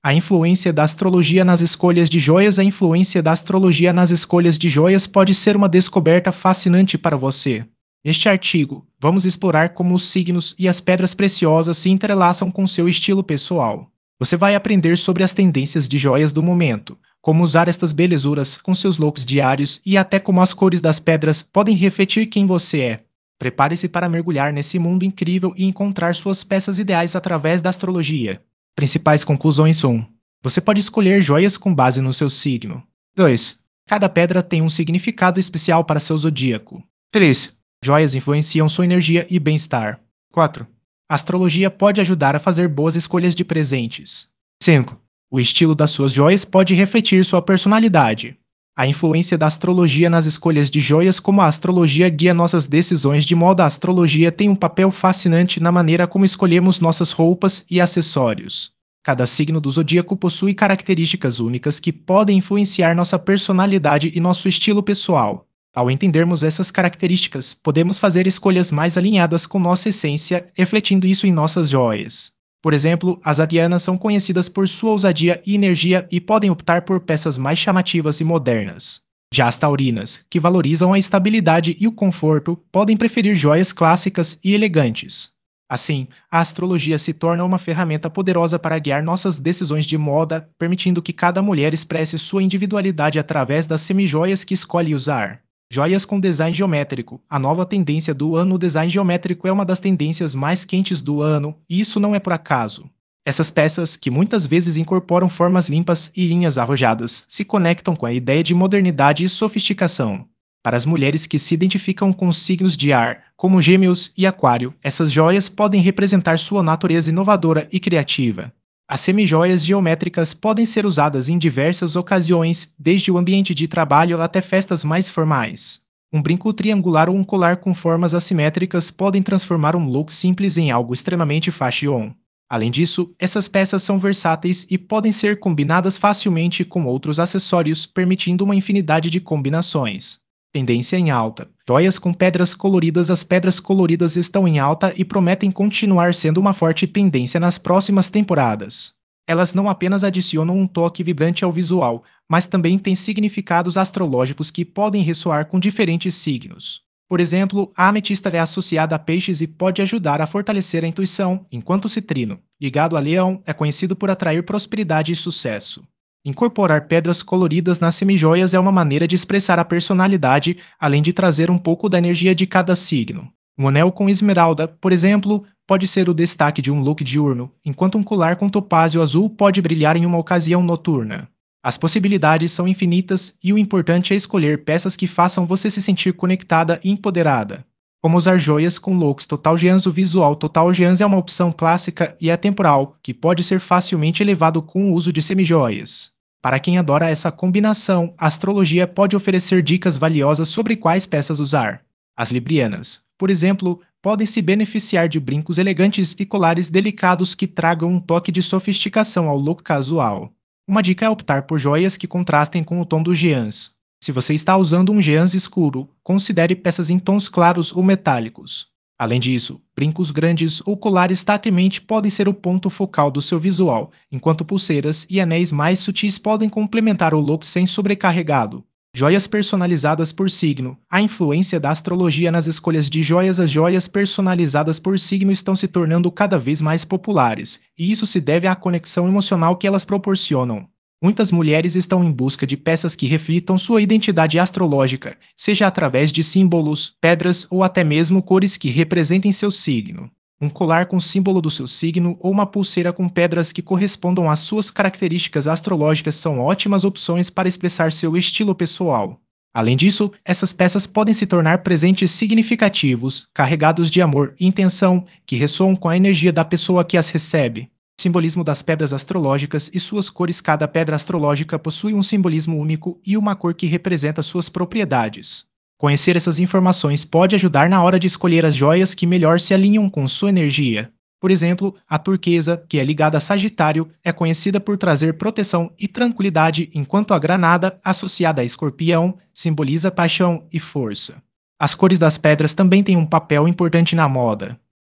A influência da astrologia nas escolhas de joias. A influência da astrologia nas escolhas de joias pode ser uma descoberta fascinante para você. Neste artigo, vamos explorar como os signos e as pedras preciosas se entrelaçam com seu estilo pessoal. Você vai aprender sobre as tendências de joias do momento, como usar estas belezuras com seus looks diários e até como as cores das pedras podem refletir quem você é. Prepare-se para mergulhar nesse mundo incrível e encontrar suas peças ideais através da astrologia. Principais conclusões: 1. Você pode escolher joias com base no seu signo. 2. Cada pedra tem um significado especial para seu zodíaco. 3. Joias influenciam sua energia e bem-estar. 4. A astrologia pode ajudar a fazer boas escolhas de presentes. 5. O estilo das suas joias pode refletir sua personalidade. A influência da astrologia nas escolhas de joias. Como a astrologia guia nossas decisões de moda. A astrologia tem um papel fascinante na maneira como escolhemos nossas roupas e acessórios. Cada signo do zodíaco possui características únicas que podem influenciar nossa personalidade e nosso estilo pessoal. Ao entendermos essas características, podemos fazer escolhas mais alinhadas com nossa essência, refletindo isso em nossas joias. Por exemplo, as arianas são conhecidas por sua ousadia e energia e podem optar por peças mais chamativas e modernas. Já as taurinas, que valorizam a estabilidade e o conforto, podem preferir joias clássicas e elegantes. Assim, a astrologia se torna uma ferramenta poderosa para guiar nossas decisões de moda, permitindo que cada mulher expresse sua individualidade através das semijoias que escolhe usar. Joias com design geométrico. A nova tendência do ano. O design geométrico é uma das tendências mais quentes do ano, e isso não é por acaso. Essas peças, que muitas vezes incorporam formas limpas e linhas arrojadas, se conectam com a ideia de modernidade e sofisticação. Para as mulheres que se identificam com os signos de ar, como Gêmeos e Aquário, essas joias podem representar sua natureza inovadora e criativa. As semijoias geométricas podem ser usadas em diversas ocasiões, desde o ambiente de trabalho até festas mais formais. Um brinco triangular ou um colar com formas assimétricas podem transformar um look simples em algo extremamente fashion. Além disso, essas peças são versáteis e podem ser combinadas facilmente com outros acessórios, permitindo uma infinidade de combinações. Tendência em alta. Joias com pedras coloridas. As pedras coloridas estão em alta e prometem continuar sendo uma forte tendência nas próximas temporadas. Elas não apenas adicionam um toque vibrante ao visual, mas também têm significados astrológicos que podem ressoar com diferentes signos. Por exemplo, a ametista é associada a peixes e pode ajudar a fortalecer a intuição, enquanto o citrino, ligado a leão, é conhecido por atrair prosperidade e sucesso. Incorporar pedras coloridas nas semijoias é uma maneira de expressar a personalidade, além de trazer um pouco da energia de cada signo. Um anel com esmeralda, por exemplo, pode ser o destaque de um look diurno, enquanto um colar com topázio azul pode brilhar em uma ocasião noturna. As possibilidades são infinitas e o importante é escolher peças que façam você se sentir conectada e empoderada. Como usar joias com looks Total Jeans. O visual Total Jeans é uma opção clássica e atemporal, que pode ser facilmente elevado com o uso de semijoias. Para quem adora essa combinação, a astrologia pode oferecer dicas valiosas sobre quais peças usar. As librianas, por exemplo, podem se beneficiar de brincos elegantes e colares delicados que tragam um toque de sofisticação ao look casual. Uma dica é optar por joias que contrastem com o tom do jeans. Se você está usando um jeans escuro, considere peças em tons claros ou metálicos. Além disso, brincos grandes ou colares tatemente podem ser o ponto focal do seu visual, enquanto pulseiras e anéis mais sutis podem complementar o look sem sobrecarregá-lo. Joias personalizadas por signo. A influência da astrologia nas escolhas de joias. As joias personalizadas por signo estão se tornando cada vez mais populares, e isso se deve à conexão emocional que elas proporcionam. Muitas mulheres estão em busca de peças que reflitam sua identidade astrológica, seja através de símbolos, pedras ou até mesmo cores que representem seu signo. Um colar com símbolo do seu signo ou uma pulseira com pedras que correspondam às suas características astrológicas são ótimas opções para expressar seu estilo pessoal. Além disso, essas peças podem se tornar presentes significativos, carregados de amor e intenção, que ressoam com a energia da pessoa que as recebe. Simbolismo das pedras astrológicas e suas cores. Cada pedra astrológica possui um simbolismo único e uma cor que representa suas propriedades. Conhecer essas informações pode ajudar na hora de escolher as joias que melhor se alinham com sua energia. Por exemplo, a turquesa, que é ligada a Sagitário, é conhecida por trazer proteção e tranquilidade, enquanto a granada, associada a Escorpião, simboliza paixão e força. As cores das pedras também têm um papel importante na moda.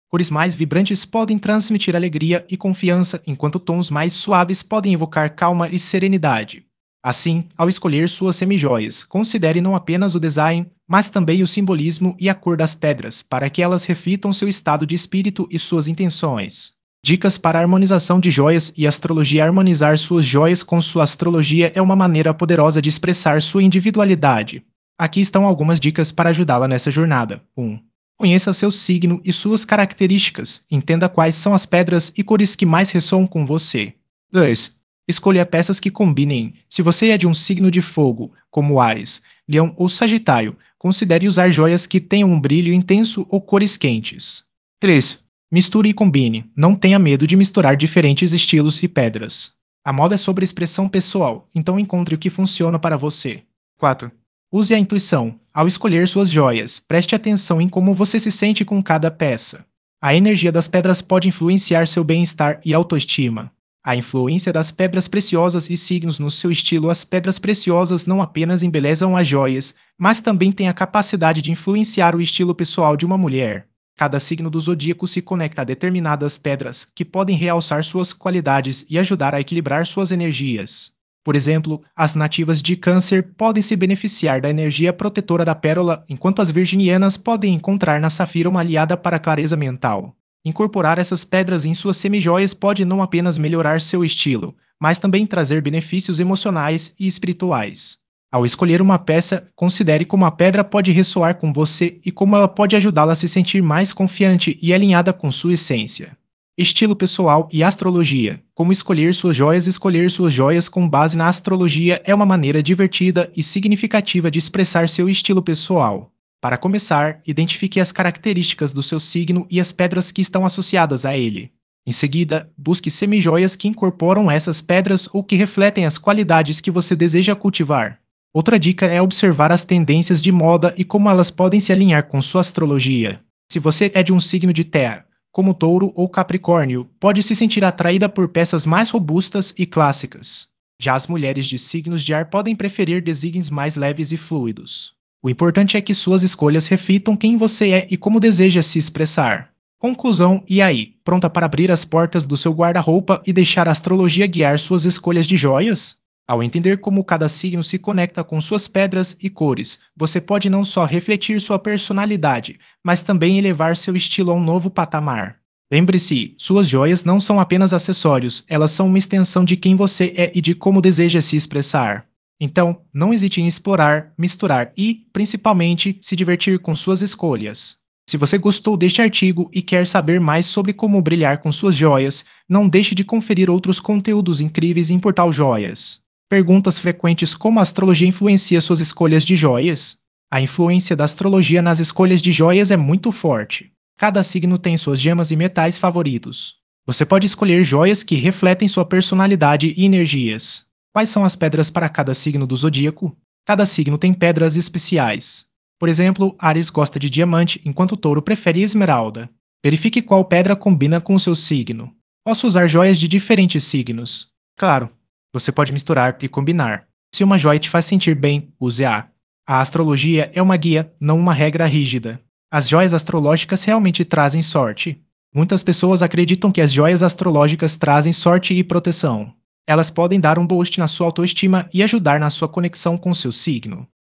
Cores mais vibrantes podem transmitir alegria e confiança, enquanto tons mais suaves podem evocar calma e serenidade. Assim, ao escolher suas semijoias, considere não apenas o design, mas também o simbolismo e a cor das pedras, para que elas reflitam seu estado de espírito e suas intenções. Dicas para a harmonização de joias e astrologia. Harmonizar suas joias com sua astrologia é uma maneira poderosa de expressar sua individualidade. Aqui estão algumas dicas para ajudá-la nessa jornada. 1. Conheça seu signo e suas características. Entenda quais são as pedras e cores que mais ressoam com você. 2. Escolha peças que combinem. Se você é de um signo de fogo, como Áries, Leão ou Sagitário, considere usar joias que tenham um brilho intenso ou cores quentes. 3. Misture e combine. Não tenha medo de misturar diferentes estilos e pedras. A moda é sobre expressão pessoal, então encontre o que funciona para você. 4. Use a intuição. Ao escolher suas joias, preste atenção em como você se sente com cada peça. A energia das pedras pode influenciar seu bem-estar e autoestima. A influência das pedras preciosas e signos no seu estilo. As pedras preciosas não apenas embelezam as joias, mas também têm a capacidade de influenciar o estilo pessoal de uma mulher. Cada signo do zodíaco se conecta a determinadas pedras que podem realçar suas qualidades e ajudar a equilibrar suas energias. Por exemplo, as nativas de Câncer podem se beneficiar da energia protetora da pérola, enquanto as virginianas podem encontrar na safira uma aliada para a clareza mental. Incorporar essas pedras em suas semijoias pode não apenas melhorar seu estilo, mas também trazer benefícios emocionais e espirituais. Ao escolher uma peça, considere como a pedra pode ressoar com você e como ela pode ajudá-la a se sentir mais confiante e alinhada com sua essência. Estilo pessoal e astrologia. Como escolher suas joias? Escolher suas joias com base na astrologia é uma maneira divertida e significativa de expressar seu estilo pessoal. Para começar, identifique as características do seu signo e as pedras que estão associadas a ele. Em seguida, busque semijoias que incorporam essas pedras ou que refletem as qualidades que você deseja cultivar. Outra dica é observar as tendências de moda e como elas podem se alinhar com sua astrologia. Se você é de um signo de terra, como Touro ou Capricórnio, pode se sentir atraída por peças mais robustas e clássicas. Já as mulheres de signos de ar podem preferir designs mais leves e fluidos. O importante é que suas escolhas reflitam quem você é e como deseja se expressar. Conclusão: e aí, pronta para abrir as portas do seu guarda-roupa e deixar a astrologia guiar suas escolhas de joias? Ao entender como cada signo se conecta com suas pedras e cores, você pode não só refletir sua personalidade, mas também elevar seu estilo a um novo patamar. Lembre-se, suas joias não são apenas acessórios, elas são uma extensão de quem você é e de como deseja se expressar. Então, não hesite em explorar, misturar e, principalmente, se divertir com suas escolhas. Se você gostou deste artigo e quer saber mais sobre como brilhar com suas joias, não deixe de conferir outros conteúdos incríveis em Portal Joias. Perguntas frequentes: como a astrologia influencia suas escolhas de joias? A influência da astrologia nas escolhas de joias é muito forte. Cada signo tem suas gemas e metais favoritos. Você pode escolher joias que refletem sua personalidade e energias. Quais são as pedras para cada signo do zodíaco? Cada signo tem pedras especiais. Por exemplo, Áries gosta de diamante, enquanto Touro prefere esmeralda. Verifique qual pedra combina com o seu signo. Posso usar joias de diferentes signos? Claro, você pode misturar e combinar. Se uma joia te faz sentir bem, use-a. A astrologia é uma guia, não uma regra rígida. As joias astrológicas realmente trazem sorte. Muitas pessoas acreditam que as joias astrológicas trazem sorte e proteção. Elas podem dar um boost na sua autoestima e ajudar na sua conexão com seu signo.